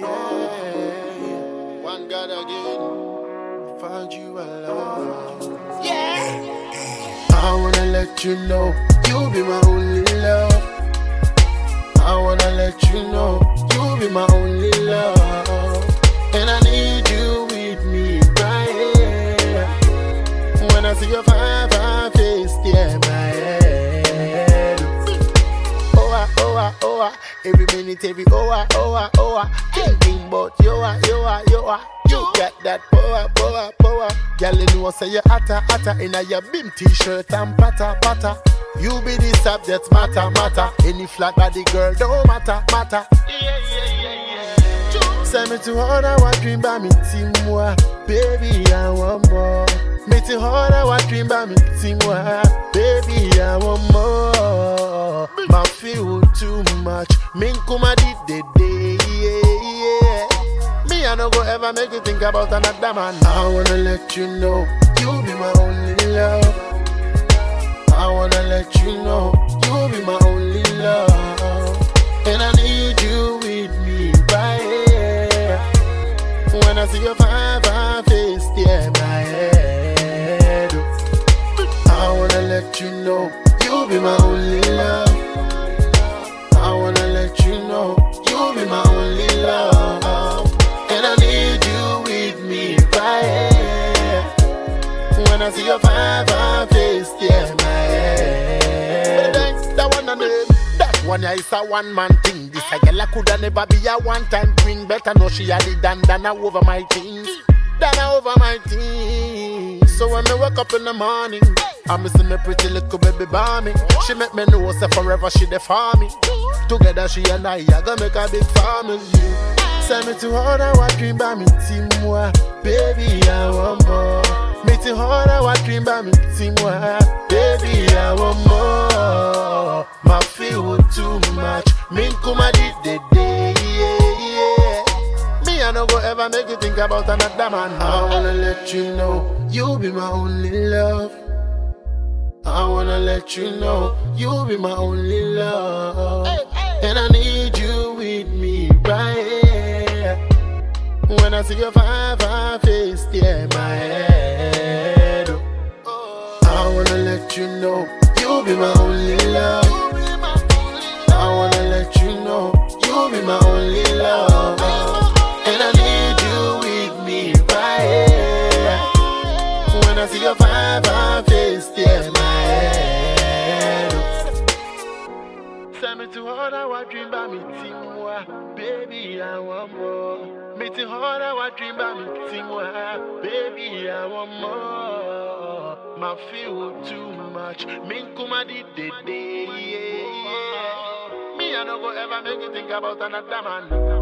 yeah. One God again, found you alone. Yeah. I wanna let you know, you be my only love. I wanna let you know, you be my only love. And I need you with me right here. When I see your fine, fine face, yeah, my head. Oh, every minute, every hour, thinking about you, you got that power. Girl, you know, say you hotter, in a your beam t-shirt and patter. You be the subject matter. Any flat body girl don't matter. Yeah. Send me to order what dream by me team moi. Baby, I want more. Me to order what dream by me team moi. Baby, I want more. My feel too much. Min kuma di day. Yeah. Me I no go ever make you think about another man. I wanna let you know, you be my only love. I wanna let you know, you be my only love. And I need you with me right here. When I see your fine face, yeah, my head. I wanna let you know, you be my only love. I wanna let you know, you be my only love. And I need you with me right here. When I see your fine face, yeah, my head. That one and that one is a one-man thing. This a girl coulda never be a one-time queen. Better know she had it done over my things. So when I wake up in the morning, I miss my pretty little baby mommy. She make me know say forever she there for me. Together she and I gonna make a big family. Send me to order what dream by me team moi. Baby, I want more. Me to order what dream by me team moi. Baby, I want more. My feel too much. Min kuma di day. Yeah. Me I no go ever make you think about another man. I wanna let you know, you be my only love. I wanna let you know, you be my only love. And I need you with me right here. When I see your fine face, yeah, my head. I wanna let you know, you be my only love. I wanna let you know, you be my only love. And I need you with me right here. When I see your fine face, yeah, my head. Send me to order what dream by me team moi. Baby, I want more. Me to order what dream by me team moi. Baby, I want more. My feel too much. Min kuma di day. Yeah. Me I no go ever make you think about another man.